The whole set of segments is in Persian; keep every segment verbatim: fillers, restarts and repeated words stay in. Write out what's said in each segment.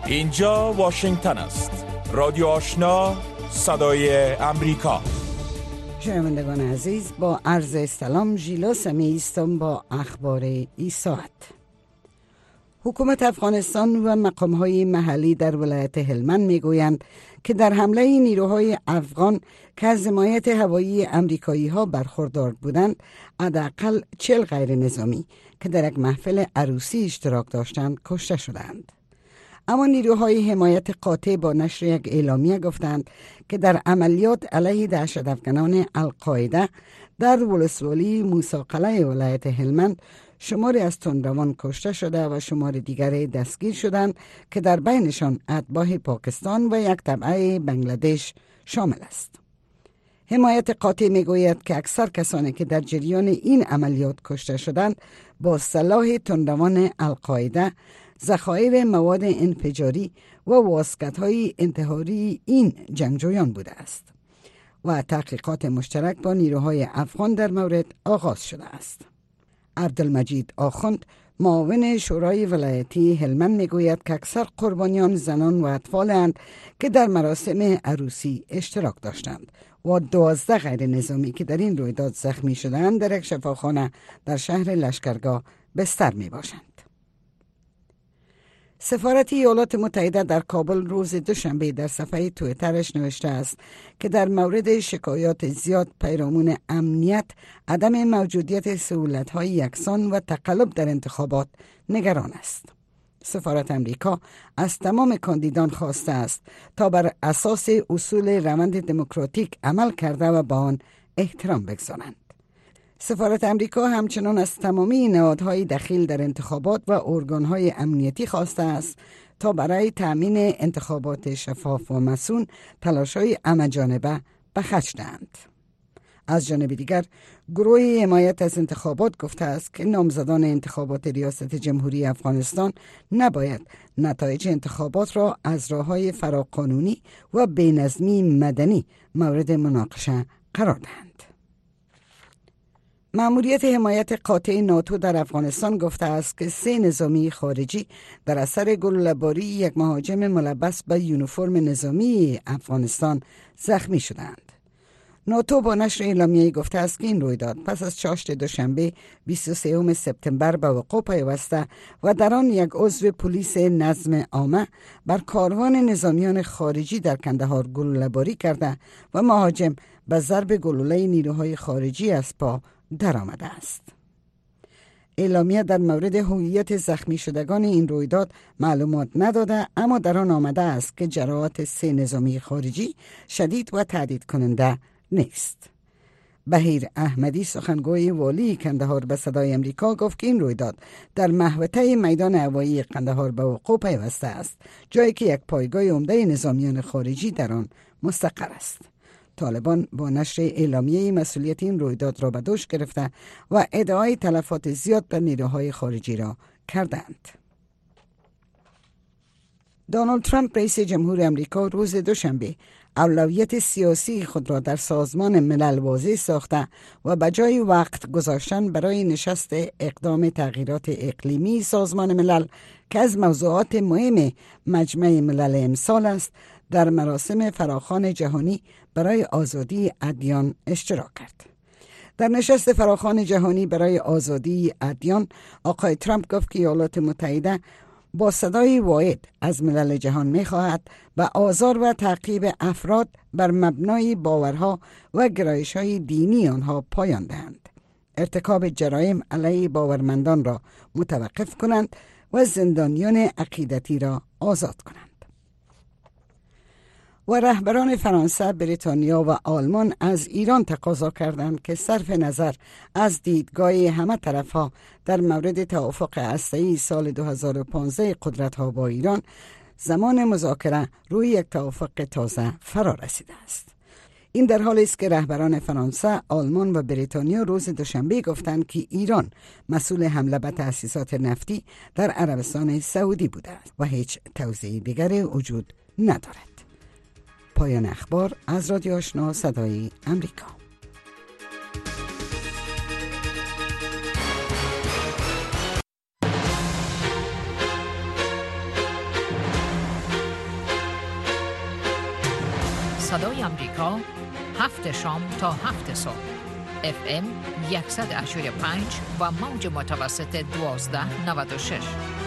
اینجا واشنگتن است. رادیو آشنا، صدای امریکا. شنوندگان عزیز، با عرض سلام، ژیلا سمیعی هستم با اخبار این ساعت. حکومت افغانستان و مقام‌های محلی در ولایت هلمند میگویند که در حمله نیروهای افغان که از حمایت هوایی امریکایی‌ها برخوردار بودند، حداقل چهل غیر نظامی که در یک محفل عروسی اشتراک داشتند کشته شدند. اما نیروهای حمایت قاطع با نشر یک اعلامیه گفتند که در عملیات علیه دهشت افکنان القاعده در ولسوالی موسی ولایت هلمند شماری از تندروان کشته شده و شمار دیگری دستگیر شدند که در بینشان اتباع پاکستان و یک تبعه بنگلادش شامل است. حمایت قاطع میگوید که اکثر کسانی که در جریان این عملیات کشته شدند با سلاح تندروان القاعده، ذخایر مواد انفجاری و واسکت‌های انتحاری این جنگجویان بوده است و تحقیقات مشترک با نیروهای افغان در مورد آغاز شده است. عبدالمجید آخوند، معاون شورای ولایتی هلمند میگوید که اکثر قربانیان زنان و اطفالند که در مراسم عروسی اشتراک داشتند و دوازده غیر نظامی که در این رویداد زخمی شدند در یک شفاخانه در شهر لشکرگاه بستر می باشند. سفارت ایالات متحده در کابل روز دوشنبه در صفحه توییترش نوشته است که در مورد شکایات زیاد پیرامون امنیت، عدم موجودیت سهولت‌های یکسان و تقلب در انتخابات نگران است. سفارت امریکا از تمام کاندیدان خواسته است تا بر اساس اصول روند دموکراتیک عمل کرده و با آن احترام بگذارند. سفارت امریکا همچنان از تمامی نهادهای دخیل در انتخابات و ارگانهای امنیتی خواسته است تا برای تأمین انتخابات شفاف و مسئول تلاش‌های همه‌جانبه به خرج دهند. از جانب دیگر، گروه حمایت از انتخابات گفته است که نامزدان انتخابات ریاست جمهوری افغانستان نباید نتایج انتخابات را از راه‌های فراقانونی و بی‌نظمی مدنی مورد مناقشه قرار دهند. مأموریت حمایت قاطع ناتو در افغانستان گفته است که سه نظامی خارجی در اثر گلوله‌باری یک مهاجم ملبس به یونیفرم نظامی افغانستان زخمی شدند. ناتو با نشر اعلامیه‌ای گفته است که این رویداد پس از چاشت دوشنبه بیست و سوم سپتامبر به وقوع پیوسته و در آن یک عضو پلیس نظم عامه بر کاروان نظامیان خارجی در کندهار گلوله‌باری کرده و مهاجم به ضرب گلوله نیروهای خارجی از پا در آمده است. اعلامیه در مورد هویت زخمی شدگان این رویداد معلومات نداده، اما در آن آمده است که جراحات سه نظامی خارجی شدید و تهدید کننده نیست. بهیر احمدی، سخنگوی والی کندهار، به صدای امریکا گفت که این رویداد در محوطه میدان هوایی قندهار به وقوع پیوسته است، جایی که یک پایگاه عمده نظامیان خارجی در آن مستقر است. طالبان با نشر اعلامیه مسئولیت این رویداد را به دوش گرفته و ادعای تلفات زیاد بر نیروهای خارجی را کردند. دونالد ترامپ رئیس جمهور امریکا روز دوشنبه اولویت سیاسی خود را در سازمان ملل واضح ساخته و به جای وقت گذاشتن برای نشست اقدام تغییرات اقلیمی سازمان ملل که از موضوعات مهم مجمع ملل امسال است، در مراسم فراخوان جهانی برای آزادی ادیان اشتراک کرد. در نشست فراخوان جهانی برای آزادی ادیان، آقای ترامپ گفت که ایالات متحده با صدای واحد از ملل جهان می‌خواهد به آزار و تعقیب افراد بر مبنای باورها و گرایش‌های دینی آنها پایان دهند، ارتکاب جرایم علیه باورمندان را متوقف کنند و زندانیان عقیدتی را آزاد کنند. و رهبران فرانسه، بریتانیا و آلمان از ایران تقاضا کردند که صرف نظر از دیدگاه همه طرفها در مورد توافق هسته‌ای سال دو هزار و پانزده قدرت‌ها با ایران، زمان مذاکره روی یک توافق تازه فرا رسیده است. این در حالی است که رهبران فرانسه، آلمان و بریتانیا روز دوشنبه گفتند که ایران مسئول حمله به تأسیسات نفتی در عربستان سعودی بوده است و هیچ توضیح دیگری وجود ندارد. پایان اخبار از رادیو آشنا صدای امریکا. صدای آمریکا، هفت شام تا هفت صبح. اف ام صد و هشتاد و پنج و موج متوسط دوازده نود و شش.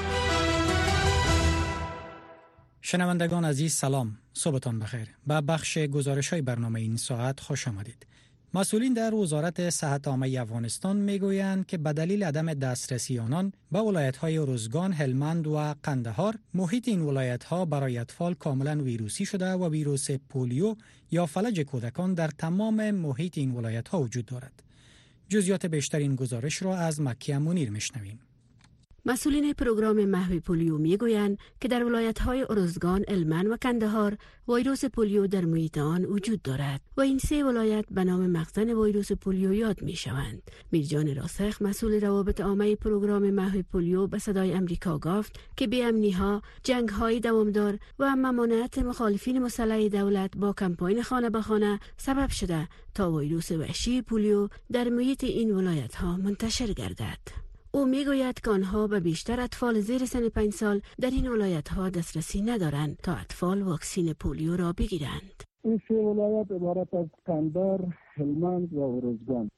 شنوندگان عزیز سلام، صبحتان بخیر. به بخش گزارش های برنامه این ساعت خوش آمدید. مسئولین در وزارت صحت عامه افغانستان میگویند که به دلیل عدم دسترسی آنان به ولایت‌های ارزگان، هلمند و قندهار، محیط این ولایت‌ها برای اطفال کاملا ویروسی شده و ویروس پولیو یا فلج کودکان در تمام محیط این ولایت‌ها وجود دارد. جزئیات بیشتر این گزارش را از مکیه منیر میشنویم. مسئولین پروگرام محو پولیو میگویند که در ولایت‌های ارزگان، هلمند و قندهار ویروس پولیو در محیط آن وجود دارد و این سه ولایت به نام مخزن ویروس پولیو یاد میشوند. میرجان راسخ، مسئول روابط عامه پروگرام محو پولیو، به صدای آمریکا گفت که بی‌امنی‌ها، جنگ‌های دوامدار و ممانعت مخالفین مسلح دولت با کمپاین خانه به خانه سبب شده تا ویروس وحشی پولیو در محیط این ولایت‌ها منتشر گردد. او میگوید که آنها به بیشتر اطفال زیر سن پنج سال در این ولایت‌ها دسترسی ندارند تا اطفال واکسین پولیو را بگیرند. این سه ولایت عبارت از قندهار، هلمند و ارزگان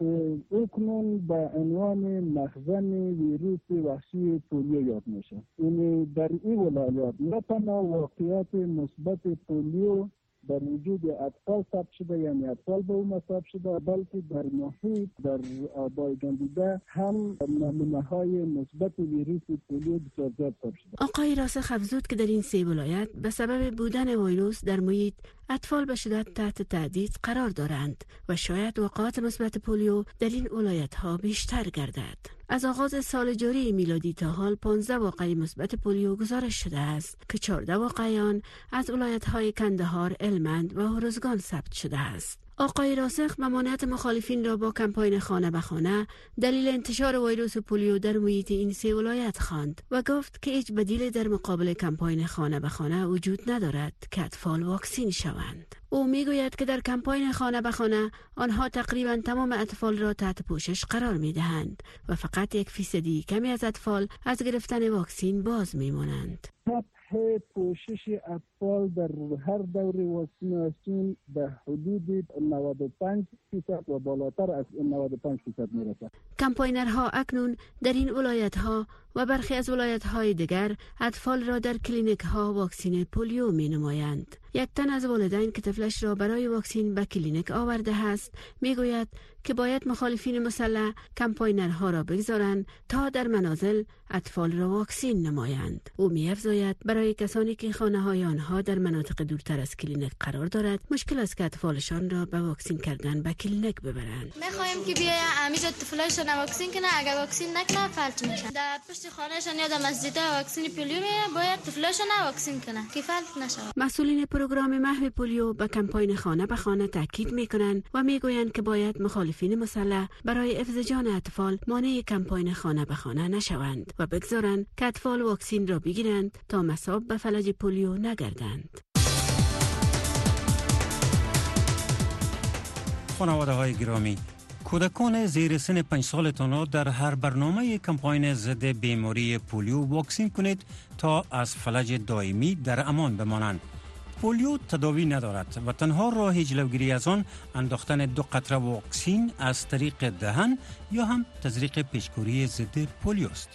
اکنون به عنوان مخزن ویروس وحشی پولیو یاد میشه. این در این ولایت نه تنها واقعیت مثبت پولیو در وجود اطفال ثبت شده، یعنی اطفال به اون ثبت شده، بلکه در محیط در آبای گندیده هم نمونه های مثبت ویروس پولیو بسیار زیاد ثبت شده. آقای راسخ افزود که در این سه ولایت به سبب بودن ویروس در محیط اطفال به شدت تحت تهدید قرار دارند و شاید وقایع مثبت پولیو در این ولایت‌ها بیشتر گردد. از آغاز سال جاری میلادی تا حال پانزده واقعه مثبت پولیو گزارش شده است که چهارده واقعه آن از ولایت‌های قندهار، هلمند و ارزگان ثبت شده است. آقای راسخ ممانعت مخالفین را با کمپاین خانه به خانه دلیل انتشار ویروس پولیو در محیط این سه ولایت خواند و گفت که هیچ بدیل در مقابل کمپاین خانه به خانه وجود ندارد که اطفال واکسین شوند. او میگوید که در کمپاین خانه به خانه آنها تقریبا تمام اطفال را تحت پوشش قرار میدهند و فقط یک فیصدی کمی از اطفال از گرفتن واکسین باز میمانند. سطح پوشش اطفال در هر دوره واکسیناسیون به حدود نود و پنج درصد و بالاتر از نود و پنج درصد میرسد. کمپاینرها اکنون در این ولایت‌ها و برخی از ولایت‌های دیگر اطفال را در کلینیک‌ها واکسین پولیو می‌نمایند. یک تن از والدین که طفلش را برای واکسین به کلینیک آورده است میگوید که باید مخالفین مسلح کمپاینرها را بگذارند تا در منازل اطفال را واکسین نمایند. او می‌افزاید برای کسانی که خانه‌های آنها در مناطق دورتر از کلینیک قرار دارد مشکل است که اطفالشان را به واکسین کردن به کلینیک ببرند. می‌خوایم که بیاید امیجا طفلایشان واکسین کنه، اگر واکسین نکنه فلج میشن. در پشت خانه‌شان یا در مسجد واکسین پولیو میره، باید طفلایشان واکسین کنه که فلج نشه. مسئولین پروگرام محو پولیو به کمپاین خانه به خانه تاکید می‌کنند و میگویند که باید مخالفین مسلح برای حفظ جان اطفال مانع کمپاین خانه به خانه نشوند و بگذارند که اطفال واکسین را بگیرند تا مصاب به فلج پولیو نگردند. خانواده‌های گرامی، کودکان زیر سن پنج سالتان را در هر برنامه کمپاین ضد بیماری پولیو واکسین کنید تا از فلج دائمی در امان بمانند. پولیو تداوی ندارد و تنها راه جلوگیری از آن انداختن دو قطره واکسین از طریق دهن یا هم تزریق پیچ‌کوری ضد پولیو است.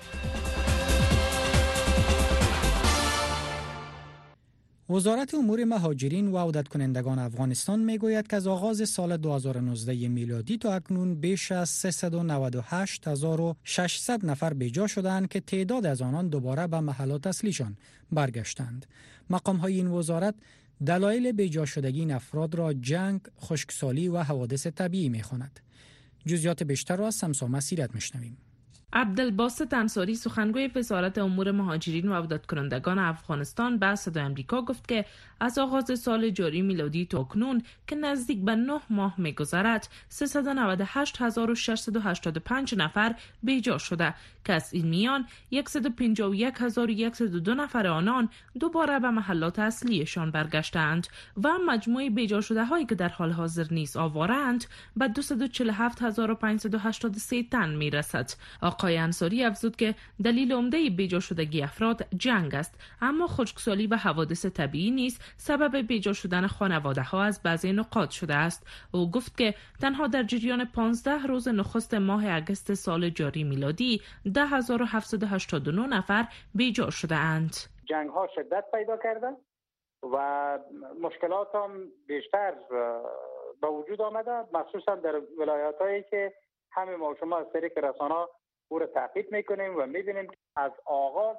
وزارت امور مهاجرین و عودت کنندگان افغانستان میگوید که از آغاز سال دو هزار و نوزده میلادی تا اکنون بیش از سیصد و نود و هشت هزار و ششصد نفر بیجا شدند که تعداد از آنان دوباره به محلات اصلیشان برگشتند. مقام های این وزارت دلایل بیجا شدگی این افراد را جنگ، خشکسالی و حوادث طبیعی میخواند. جزئیات بیشتر را از سمسا مسیرت میشنویم. عبدالباسط انصاری سخنگوی وزارت امور مهاجرین و عودت کنندگان افغانستان به صدای آمریکا گفت که از آغاز سال جاری میلادی تا اکنون که نزدیک به نه ماه می‌گذرد سیصد و نود و هشت هزار و ششصد و هشتاد و پنج نفر بیجا شده که از این میان صد و پنجاه و یک هزار و صد و دو نفر آنان دوباره به محلات اصلیشان برگشتند و مجموع بیجا شده هایی که در حال حاضر نیز آوارند به دویست و چهل و هفت هزار و پانصد و هشتاد و سه تن میرسد. آقای آقای انصاری افزود که دلیل عمده بیجا شدگی افراد جنگ است، اما خشکسالی و حوادث طبیعی نیز سبب بیجا شدن خانواده ها از بعضی نقاط شده است. او گفت که تنها در جریان پانزده روز نخست ماه اگست سال جاری میلادی ده هزار و هفتصد و هشتاد و نه نفر بیجا شده اند. جنگ ها شدت پیدا کرده و مشکلات هم بیشتر به وجود آمده، مخصوصا در ولایات هایی که همه ما شما از طریق رسانه او را تعقیب میکنیم و میبینیم از آغاز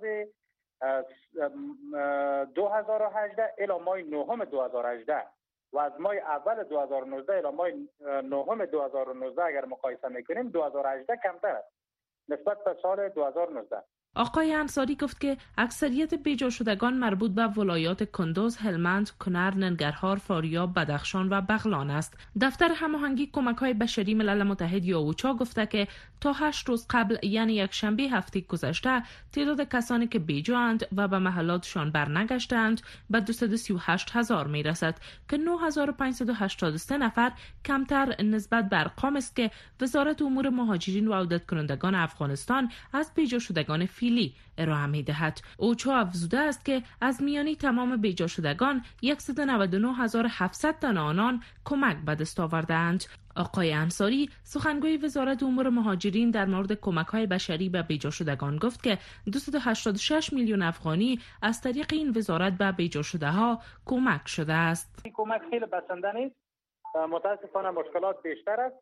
دو هزار و هجده الی ماه نهم دو هزار و هجده و از ماه اول دو هزار و نوزده الی ماه نهم دو هزار و نوزده اگر مقایسه میکنیم دو هزار و هجده کمتر است نسبت به سال دو هزار و نوزده. آقای انصاری گفت که اکثریت بیجا شدگان مربوط به ولایات کندوز، هلمند، کنر، ننگرهار، فاریاب، بدخشان و بغلان است. دفتر هماهنگی کمک‌های بشری ملل متحد یا اوچا گفته که تا هشت روز قبل یعنی یک شنبه هفته گذشته تعداد کسانی که بیجااند و به محلاتشان برنگشتند به دویست و سی و هشت هزار میرسد که نه هزار و پانصد و هشتاد و سه نفر کمتر نسبت به ارقام است که وزارت امور مهاجرین و عودت کنندگان افغانستان از بیجا شدگان فیلی ارائه می‌دهد. اوچا افزوده است که از میانی تمام بیجا شدگان صد و نود و نه هزار و هفتصد تن آنان کمک به دست آورده‌اند. آقای انصاری سخنگوی وزارت امور مهاجرین در مورد کمک‌های بشری به بیجا شدگان گفت که دویست و هشتاد و شش میلیون افغانی از طریق این وزارت به بیجا شده‌ها کمک شده است. این کمک خیلی بسنده نیست، متاسفانه مشکلات بیشتر است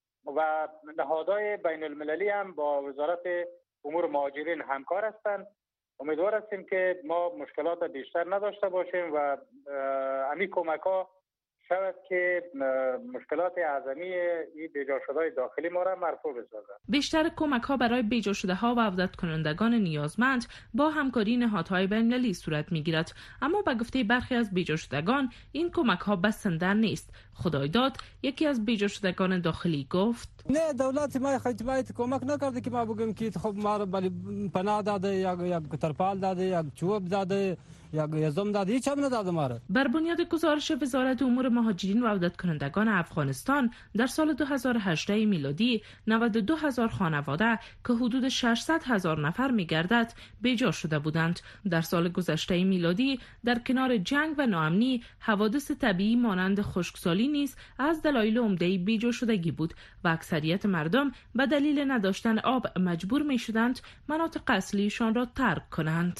و نهادهای بین المللی هم با وزارت امور مهاجرین همکار هستند. امیدوار هستیم که ما مشکلات بیشتر نداشته باشیم و همین کمک ها شاید که مشکلات اعظمی این بیجا شده داخلی ما را مرفوع بسازد. بیشتر کمک ها برای بیجا شده ها و عودت کنندگان نیازمند با همکاری نهادهای بین المللی صورت می گیرد، اما به گفته برخی از بیجا شدگان این کمک ها بسنده نیست. خدایداد یکی از بیجا شدگان داخلی گفت نه، دولت ما خدمت کمک نکرده که ما بگیم که خب ما رو بلی پناه داده یا یا ترپال داده یا چوب داده یا یزم داده، هیچ هم نداده ما رو. بر بنیاد گزارش وزارت امور مهاجرین و عودت کنندگان افغانستان در سال دو هزار و هجده میلادی نود و دو هزار خانواده که حدود ششصد هزار نفر میگردد بیجا شده بودند. در سال گذشته میلادی در کنار جنگ و ناامنی حوادث طبیعی مانند خشکسالی نیز از دلایل عمده بیجا شدگی بود و اکثریت مردم به دلیل نداشتن آب مجبور می شدند مناطق اصلیشان را ترک کنند.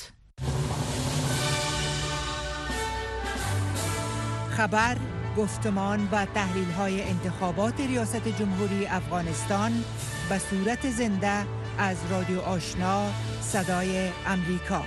خبر، گفتمان و تحلیل‌های انتخابات ریاست جمهوری افغانستان به صورت زنده از رادیو آشنا صدای امریکا.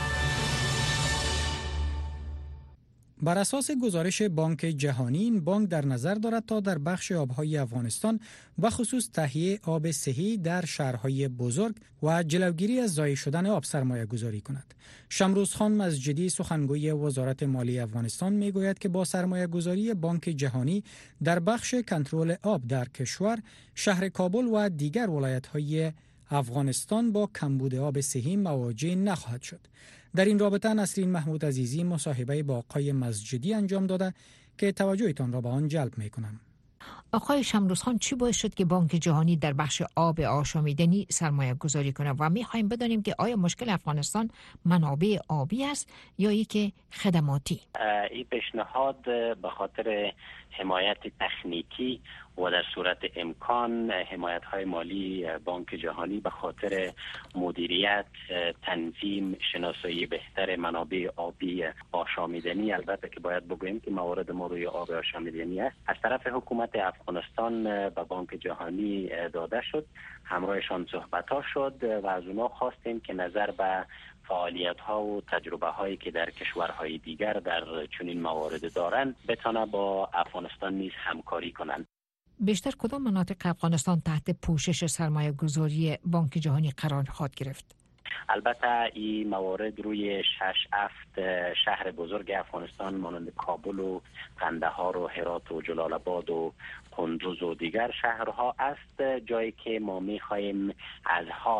بر اساس گزارش بانک جهانی، این بانک در نظر دارد تا در بخش آبهای افغانستان و خصوص تهیه آب صحی در شهرهای بزرگ و جلوگیری از ضایع شدن آب سرمایه گذاری کند. شمروز خان مزجدی سخنگوی وزارت مالی افغانستان می گوید که با سرمایه گذاری بانک جهانی در بخش کنترل آب در کشور، شهر کابل و دیگر ولایت‌های افغانستان با کمبود آب صحی مواجه نخواهد شد. در این رابطه نسرین محمود عزیزی مصاحبه با آقای مزجدی انجام داده که توجهتان را به آن جلب می‌کنم. آقای شمروزخان، چی باعث شد که بانک جهانی در بخش آب آشامیدنی سرمایه گذاری کنه و می‌خوایم بدانیم که آیا مشکل افغانستان منابع آبی است یا یک خدماتی؟ این پیشنهاد به خاطر حمایت تکنیکی و در صورت امکان حمایت های مالی بانک جهانی به خاطر مدیریت، تنظیم، شناسایی بهتر منابع آبی آشامیدنی، البته که باید بگوییم که موارد ما روی آب آشامیدنی است، از طرف حکومت افغانستان به بانک جهانی داده شد. همراهشان صحبت ها شد و از اونا خواستیم که نظر به فعالیت ها و تجربه هایی که در کشورهای دیگر در چنین موارد دارند بتانه با افغانستان نیز همکاری کنند. بیشتر کدام مناطق افغانستان تحت پوشش سرمایه گذاری بانک جهانی قرار خواهد گرفت؟ البته این موارد روی شش افت شهر بزرگ افغانستان مانند کابل و قندهار و هرات و جلال آباد و کندوز و دیگر شهرها است، جایی که ما می‌خواهیم از حال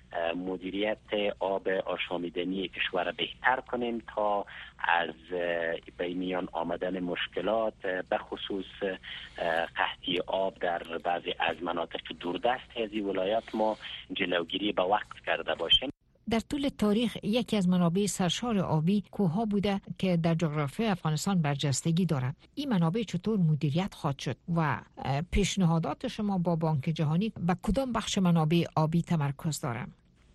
مدیریت آب آشامیدنی کشور بهتر کنیم تا از به میان آمدن مشکلات به خصوص قحطی آب در بعضی از مناطق دوردست از این ولایات ما جلوگیری به وقت کرده باشیم. در طول تاریخ یکی از منابع سرشار آبی کوه‌ها بوده که در جغرافیای افغانستان برجستگی دارند. این منابع چطور مدیریت خواهد شد و پیشنهادات شما با بانک جهانی به کدام بخش منابع آبی تمرکز دارند؟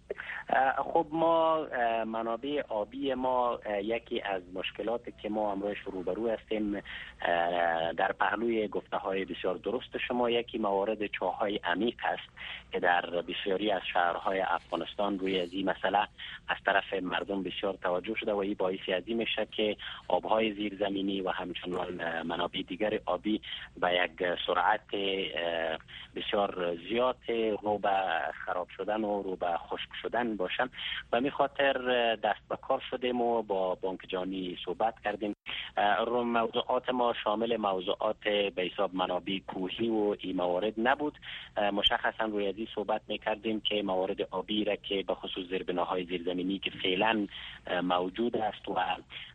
خب ما منابع آبی ما یکی از مشکلاتی که ما امروز روبرو هستیم در پهلوی گفته های بسیار درست شما، یکی موارد چاهای عمیق است که در بسیاری از شهرهای افغانستان روی از این مسئله از طرف مردم بسیار توجه شده و این باعثی از این میشه که آبهای زیرزمینی و همچنان منابع دیگر آبی به یک سرعت بسیار زیاد رو به خراب شدن و رو به خشک شدن باشن و می خاطر دست به کار شدیم و با بانک جهانی صحبت کردیم. رو موضوعات ما شامل موضوعات به حساب منابع کوهی و این موارد نبود. مشخصا روی ازی صحبت میکردیم که موارد آبی را که به خصوص زیربناهای زیرزمینی که فعلا موجود است و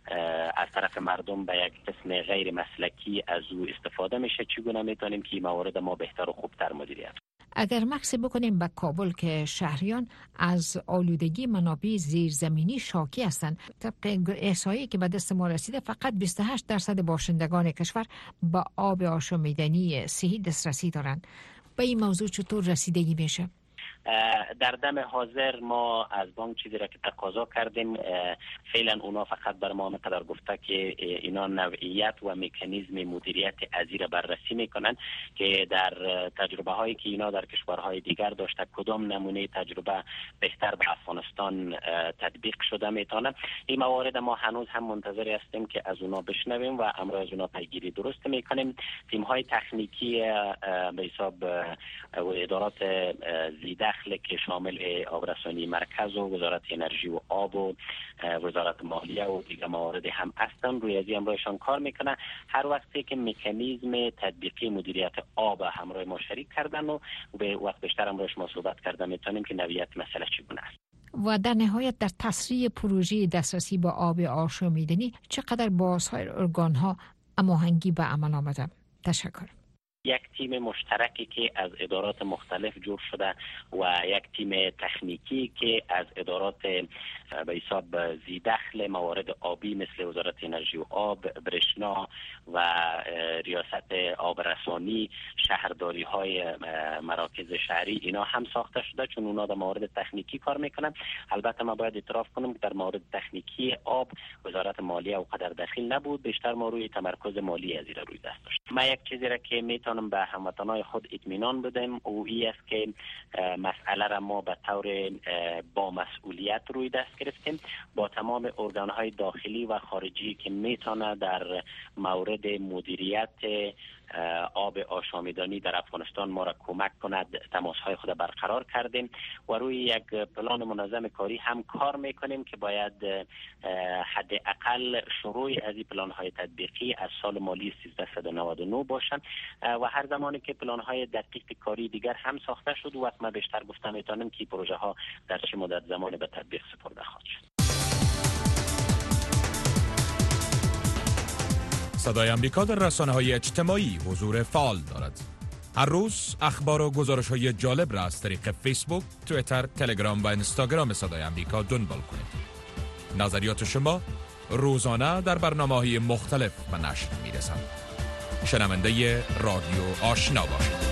از طرف مردم به یک قسم غیر مسلکی از او استفاده میشه، چگونه میتونیم که این موارد ما بهتر و خوبتر مدیریت. اگر مکس بکنیم به کابل که شهریان از آلودگی منابع زیرزمینی شاکی هستند، طبق احصایی که به دست ما رسیده فقط بیست و هشت درصد باشندگان کشور با آب آشامیدنی صحی دسترسی دارند. به این موضوع چطور رسیدگی میشه؟ در دم حاضر ما از بانک چیزی را که تقاضا کردیم، فعلا اونا فقط بر ما مقدار گفته که اینا نوعیت و مکانیزم مدیریت ازی را بررسی میکنن که در تجربه هایی که اینا در کشورهای دیگر داشته کدام نمونه تجربه بهتر به افغانستان تطبیق شده میتونه. این موارد ما هنوز هم منتظر هستیم که از اونا بشنویم و امروز از اونا پیگیری درست میکنیم. تیم های تکنیکی به حساب ادارات زیده که شامل آبرسانی مرکز و وزارت انرژی و آب و وزارت مالیه و دیگر موارد هم هستن روی ازی همراهشان کار میکنه. هر وقتی که مکانیزم تطبیقی مدیریت آب همراه ما شریک کردن و به وقت بیشتر همراهش ما صحبت کردن میتونیم که نوعیت مسئله چگونه است. و در نهایت در تسریع پروژه دسترسی با آب آشامیدنی چقدر با سایر ارگان‌ها هماهنگی به عمل آمده؟ تشکر. یک تیم مشترکی که از ادارات مختلف جور شده و یک تیم تکنیکی که از ادارات به حساب زیدخل موارد آبی مثل وزارت انرژی و آب، برشنا و ریاست آبرسانی، شهرداری های مراکز شهری اینا هم ساخته شده، چون اونا در موارد تکنیکی کار میکنن. البته ما باید اعتراف کنم که در مورد تکنیکی آب وزارت مالیه و قدر دخیل نبود، بیشتر ما روی تمرکز مالی ازی را روی دست داشت. ما یک چیزی را که میتونم به هموطنان خود اطمینان بدم او ای است که مسئله را ما به طور با مسئولیت روی دست گرفتیم با تمام ارگان‌های داخلی و خارجی که میتونه در مورد مدیریت آب آشامیدنی در افغانستان ما را کمک کند. تماس‌های خود برقرار کردیم و روی یک پلان منظم کاری هم کار میکنیم که باید حداقل شروع از این پلان‌های تطبیقی از سال مالی سیزده صد و نود و نه باشند و هر زمانی که پلان‌های دقیق کاری دیگر هم ساخته شد و وقت ما بیشتر گفتم میتونیم که پروژه ها در چه مدت زمان به تطبیق سپرده خواهد شد. صدای امریکا در رسانه‌های اجتماعی حضور فعال دارد. هر روز اخبار و گزارش‌های جالب را از طریق فیسبوک، توییتر، تلگرام و اینستاگرام صدای امریکا دنبال کنید. نظریات شما روزانه در برنامه‌های مختلف به نشر می‌رسند. شنونده رادیو آشنا باشید.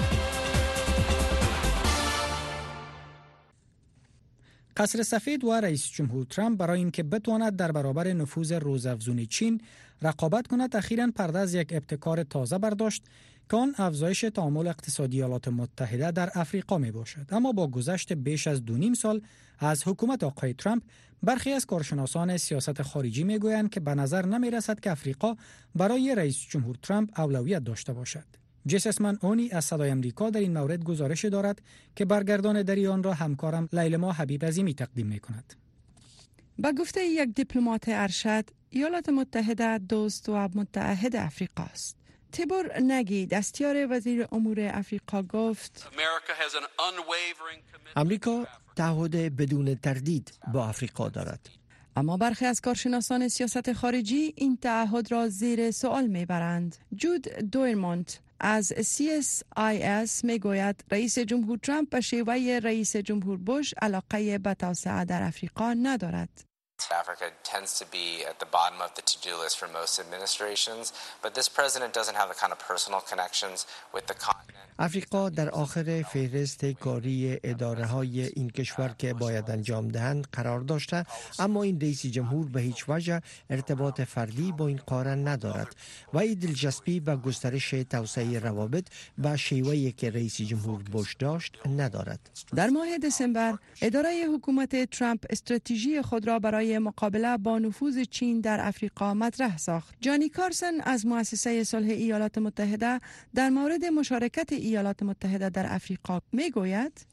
قصر سفید و رئیس جمهور ترامپ برای اینکه بتواند در برابر نفوذ روزافزون چین رقابت کند، اخیراً پرده از یک ابتکار تازه برداشت که آن افزایش تعامل اقتصادی ایالات متحده در افریقا می باشد. اما با گذشت بیش از دو نیم سال از حکومت آقای ترامپ، برخی از کارشناسان سیاست خارجی می گویند که به نظر نمی رسد که افریقا برای رئیس جمهور ترامپ اولویت داشته باشد. جسسمن اونی از صدای امریکا در این مورد گزارش دارد که برگردان در آن را همکارم لیلما حبیب عظیمی تقدیم می کند. با گفته یک دیپلمات ارشد، ایالات متحده دوست و متعهد افریقا است. تیبور نگی، دستیار وزیر امور افریقا، گفت امریکا تعهد بدون تردید با افریقا دارد. اما برخی از کارشناسان سیاست خارجی این تعهد را زیر سوال میبرند. جود دویرمونت از سی اس آی اس میگوید رئیس جمهور ترامپ به شیوه رئیس جمهور بوش علاقه به توسعه در افریقا ندارد. Africa tends to be at the bottom of the to-do list for most administrations, but this president doesn't have the kind of personal connections with the continent. افریقا در آخر فهرست کاری اداره‌های این کشور که باید انجام دهند قرار داشته، اما این رئیس جمهور به هیچ وجه ارتباط فردی با این قاره ندارد و این دلچسپی به گسترش توسعه روابط به شیوهی که رئیس جمهور بوش داشت ندارد. در ماه دسامبر اداره حکومت ترامپ استراتژی خود را برای مقابله با نفوذ چین در افریقا مطرح ساخت. جانی کارسن از مؤسسه صلح ایالات متحده در مورد مشارکت ایالات متحده در افریقا میگوید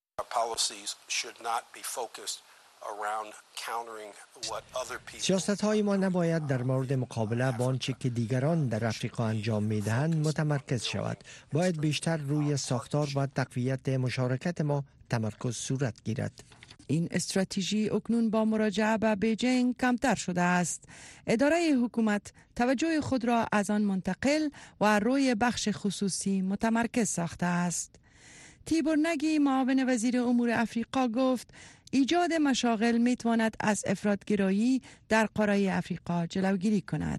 سیاست های ما نباید در مورد مقابله با آنچه که دیگران در افریقا انجام میدهند متمرکز شود. باید بیشتر روی ساختار و تقویت مشارکت ما تمرکز صورت گیرد. این استراتژی اکنون با مراجعه به بیجینگ کمتر شده است. اداره حکومت توجه خود را از آن منتقل و روی بخش خصوصی متمرکز ساخته است. تیبور نگی معاون وزیر امور افریقا گفت ایجاد مشاغل میتواند از افراطگرایی در قاره افریقا جلوگیری کند.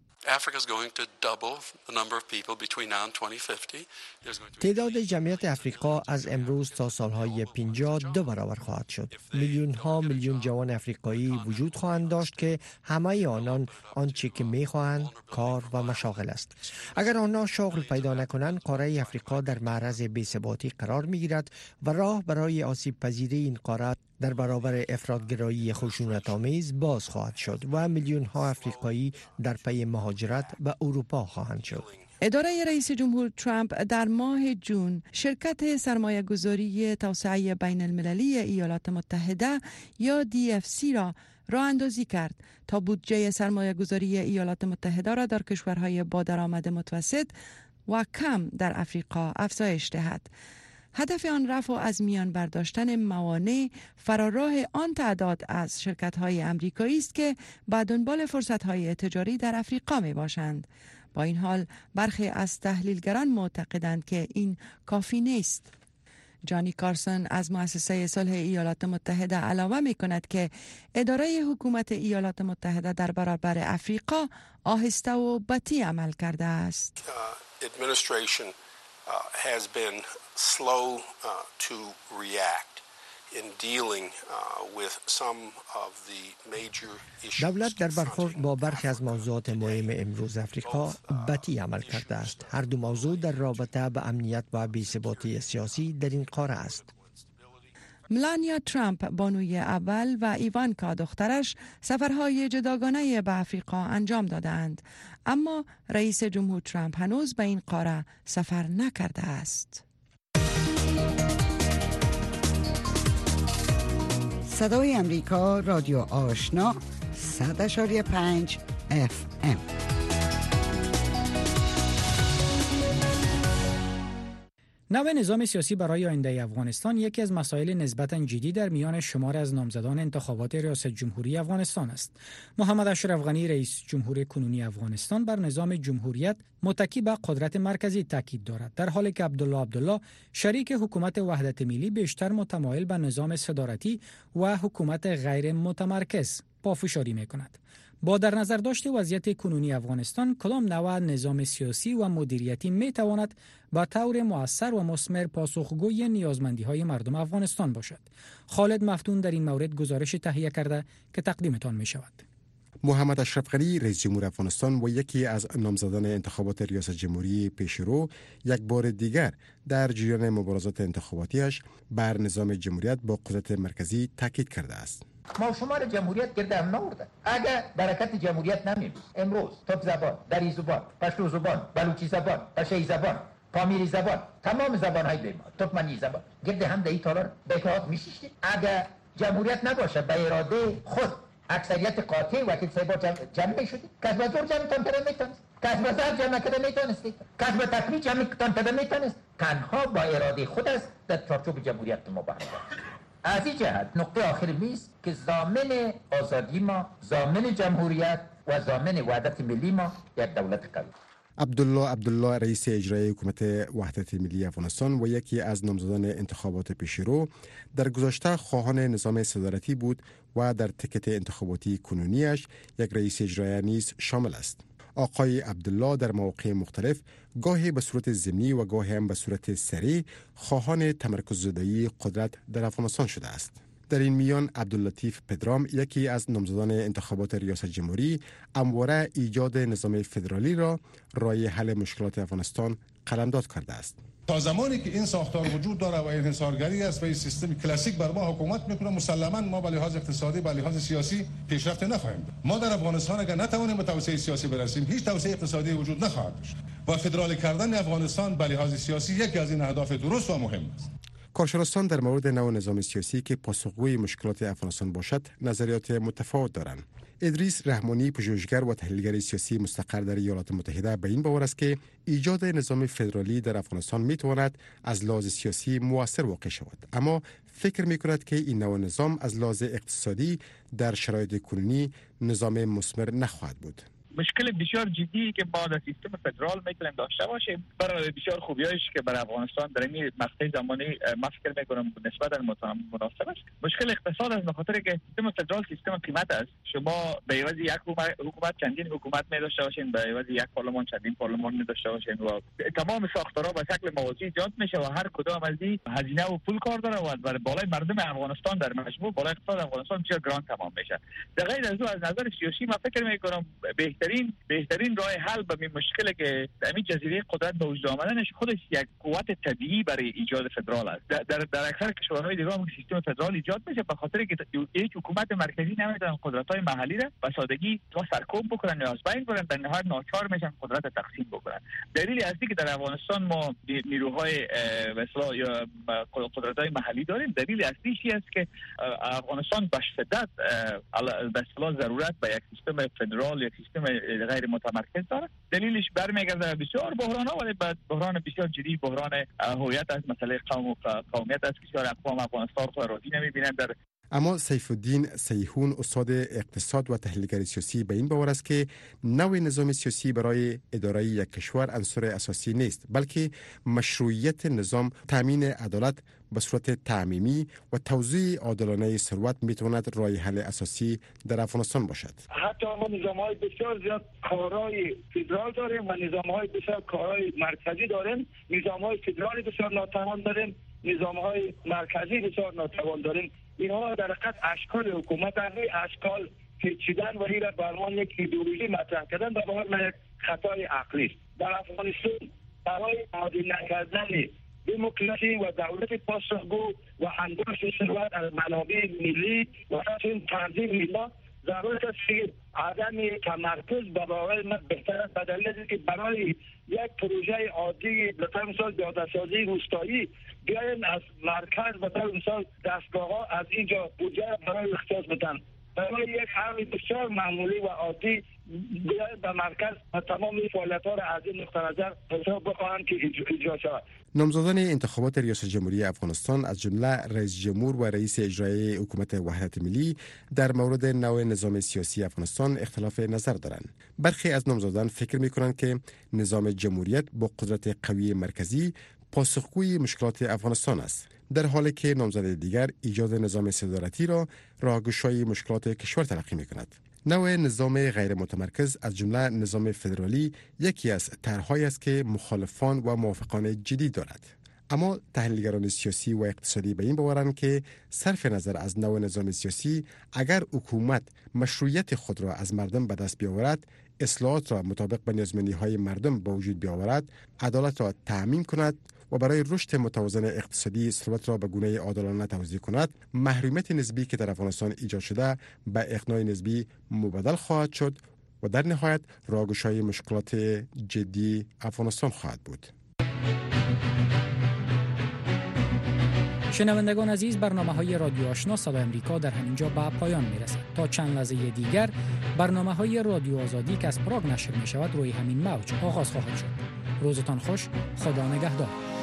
تعداد جمعیت افریقا از امروز تا سالهای پنجاه دو برابر خواهد شد. میلیون ها میلیون جوان افریقایی وجود خواهند داشت که همه آنان آنچه که میخواهند کار و مشاغل است. اگر آنها شغل پیدا نکنند، قاره افریقا در معرض بی‌ثباتی قرار میگیرد و راه برای آسیب پذیری این قاره در برابر افراطگرایی خشونت‌آمیز باز خواهد شد و میلیون ها افریقایی در پی مهاجرت به اروپا خواهند شد. اداره رئیس جمهور ترامپ در ماه جون شرکت سرمایه گذاری توسعه بین المللی ایالات متحده یا دی اف سی را راه اندازی کرد تا بودجه سرمایه گذاری ایالات متحده را در کشورهای با درآمد متوسط و کم در افریقا افزایش دهد. هدف آن رفع از میان برداشتن موانع فراراه آن تعداد از شرکت‌های امریکایی است که به دنبال فرصت‌های تجاری در افریقا می‌باشند. با این حال برخی از تحلیلگران معتقدند که این کافی نیست. جانی کارسن از مؤسسه صلح ایالات متحده علاوه می‌کند که اداره حکومت ایالات متحده در برابر افریقا آهسته و بطیء عمل کرده است. Uh, has been slow uh, to react in dealing uh, with some of the major issues. دولت در برخورد با برخی از موضوعات مهم امروز افریقا بطیء عمل کرده است. هر دو موضوع در رابطه با امنیت و بی‌ثباتی سیاسی در این قاره است. ملانیا ترامپ بانوی اول و ایوانکا دخترش سفرهای جداگانه به افریقا انجام دادند، اما رئیس جمهور ترامپ هنوز به این قاره سفر نکرده است. صدای امریکا، رادیو آشنا، صد اشاری پنج اف ام. نوع نظام سیاسی برای آینده افغانستان یکی از مسائل نسبتاً جدی در میان شمار از نامزدان انتخابات ریاست جمهوری افغانستان است. محمد اشرف غنی رئیس جمهور کنونی افغانستان بر نظام جمهوریت متکی به قدرت مرکزی تاکید دارد، در حالی که عبدالله عبدالله شریک حکومت وحدت ملی بیشتر متمایل به نظام صدارتی و حکومت غیر متمرکز پافشاری می‌کند. با در نظر داشت وضعیت کنونی افغانستان، کدام نوع نظام سیاسی و مدیریتی می تواند با طور مؤثر و مثمر پاسخگوی نیازمندی‌های مردم افغانستان باشد؟ خالد مفتون در این مورد گزارش تهیه کرده که تقدیمتان می شود. محمد اشرف غنی رئیس جمهور افغانستان و یکی از نامزدان انتخابات ریاست جمهوری پیشرو یک بار دیگر در جریان مبارزات انتخاباتیش بر نظام جمهوریت با قدرت مرکزی تاکید کرده است. ما شمار جمهوریت گرد هم نورده. اگر برکت جمهوریت نمیم امروز ترک زبان، دری زبان، پشتو زبان، بلوچی زبان، پشه‌ای زبان، پامیری زبان، تمام زبان‌های دیگر، ترکمنی زبان گرد هم دهی تالار بکات میشید. اگر جمهوریت نباشه به اراده خود اکثریت قاطع وکیل صاحب جمع میشدید. کس به زور جمع تان پیدا میتونست، کس به زور جمع کده میتونستید، کس به تکلیف جمع تان پیدا میتونست. تنها با اراده خود است در چارچوب جمهوریت مبارزه. از این جهت نقطه آخر میز که ضامن آزادی ما، ضامن جمهوریت و ضامن وحدت ملی ما یک دولت قوی. عبدالله عبدالله رئیس اجرایی حکومت وحدت ملی افغانستان و یکی از نامزدان انتخابات پیشرو در گذشته خواهان نظام صدارتی بود و در تکت انتخاباتی کنونیش یک رئیس اجرایی نیز شامل است. آقای عبدالله در مواقع مختلف گاهی به صورت ضمنی و گاهی هم به صورت سریع خواهان تمرکز زدایی قدرت در افغانستان شده است. در این میان عبداللطیف پدرام یکی از نامزدان انتخابات ریاست جمهوری همواره ایجاد نظام فدرالی را راه حل مشکلات افغانستان قلمداد کرده است. تا زمانی که این ساختار وجود داره و انحصارگری است و این سیستم کلاسیک بر ما حکومت میکنه، مسلما ما به لحاظ اقتصادی به لحاظ سیاسی پیشرفت نخواهیم داشت. ما در افغانستان اگر نتوانیم به توسعه سیاسی برسیم، هیچ توسعه اقتصادی وجود نخواهد داشت و فدرال کردن افغانستان به لحاظ سیاسی یکی از این اهداف درست و مهم است. کارشناسان در مورد نوع نظام سیاسی که پاسخگوی مشکلات افغانستان باشد نظریات متفاوت دارند. ادریس رحمانی، پژوهشگر و تحلیلگر سیاسی مستقر در ایالات متحده، به این باور است که ایجاد نظام فدرالی در افغانستان میتواند از لحاظ سیاسی مؤثر واقع شود، اما فکر میکند که این نوع نظام از لحاظ اقتصادی در شرایط کنونی نظام مثمر نخواهد بود. مشکل بسیار جدی که ما در سیستم فدرال میتونیم داشته باشیم، برای بسیار خوبیایش که برای افغانستان در این مقطع زمانی ما فکر میکنم نسبتا مناسب است. مشکل اقتصاد است، به خاطر که سیستم فدرال سیستم قیمت است. شما به عوض یک حکومت چندین حکومت می داشته باشین، به عوض یک پارلمان چندین پارلمان می داشته باشین و تمام ساختارها به شکل موازی ایجاد میشه و هر کدام از این هزینه و پول کار داره و برای بالای مردم افغانستان در مجموع بالای اقتصاد افغانستان بسیار گران تمام میشه. در غیر از او از نظر سیاسی ما فکر میکنم بهترین بهترین راه حل به این مشکل که در این جزیره قدرت به وجود آمدنش خودش یک قوت طبیعی برای ایجاد فدرال است. در در, در اکثر کشورهای دیگه هم سیستم فدرال ایجاد میشه به خاطر که یک حکومت مرکزی نمیتونن قدرت‌های محلی را به سادگی تو سرکوب بکنن یا از بین ببرن، در نهایت ناچار میشن قدرت تقسیم بکنن. دلیل اصلی که در افغانستان ما نیروهای به اصطلاح یا قدرت‌های محلی داریم، دلیل اصلیش این است که افغانستان به شدت به اصطلاح ضرورت به یک سیستم فدرال یا سیستم غیر متمرکز داره. دلیلش برمیگرده بسیار بحران ها، ولی بعد بحران بسیار جدی، بحران هویت از مسئله قوم و قومیت است. بسیار اقوام افغانستان خود راضی نمیبینند. در اما سیف الدین سیحون، استاد اقتصاد و تحلیلگر سیاسی، به این باور است که نوع نظام سیاسی برای اداره یک کشور عنصر اساسی نیست، بلکه مشروعیت نظام، تامین عدالت به صورت تعمیمی و توزیع عادلانه ثروت میتواند راه حل اساسی در افغانستان باشد. حتی ما نظام‌های بسیار زیاد کارهای فدرال داریم و نظام‌های بسیار کارهای مرکزی داریم. نظام‌های فدرالی بسیار ناتوان داریم، نظام‌های مرکزی بسیار ناتوان داریم. اینها در حقیقت اشکال حکومت هست، اشکال پیچیدن و این را برمان یک ایدئولوژی مطرح کردن و به یک خطای عقلی است. در افغانستان برای عادل نکردن دموکراسی و دولت پاسخگو و انباشت ثروت از منابع ملی و همچنین تنظیم ملی ضرورت است که عدم تمرکز به باور من بهتر است، به دلیل اینکه برای یک پروژه عادی به طور مثال پیاده‌سازی روستایی بیاین از مرکز به طور مثال دستگاه‌ها از اینجا بودجه برای اختصاص بدن، برای یک امر بسیار معمولی و عادی بیاین به مرکز و تمام فعالیت‌ها را از این نقطه نظر حساب بخواهند که اجرا شود. نامزدان انتخابات ریاست جمهوری افغانستان از جمله رئیس جمهور و رئیس اجرایی حکومت وحدت ملی در مورد نوع نظام سیاسی افغانستان اختلاف نظر دارند. برخی از نامزدان فکر می‌کنند که نظام جمهوریت با قدرت قوی مرکزی پاسخگوی مشکلات افغانستان است، در حالی که نامزد دیگر ایجاد نظام صدارتی را راهگشای مشکلات کشور تلقی می‌کند. نوع نظام غیر متمرکز از جمله نظام فدرالی یکی از طرح‌هایی است که مخالفان و موافقان جدی دارد. اما تحلیلگران سیاسی و اقتصادی به این باورند که صرف نظر از نوع نظام سیاسی، اگر حکومت مشروعیت خود را از مردم به دست بیاورد، اصلاحات را مطابق به نیازمندی‌های مردم به وجود بیاورد، عدالت را تأمین کند و برای رشد متوازن اقتصادی ثروت را به گونه عادلانه توزیع کند، محرومیت نسبی که در افغانستان ایجاد شده به اقناع نسبی مبدل خواهد شد و در نهایت راهگشای مشکلات جدی افغانستان خواهد بود. شنوندگان عزیز، برنامه‌های رادیو آشنا صدای امریکا در همینجا به پایان میرسد. تا چند لحظه دیگر برنامه‌های رادیو آزادی که از پراگ نشر می‌شود روی همین موج آغاز خواهد شد. روزتان خوش، خدا نگهدار.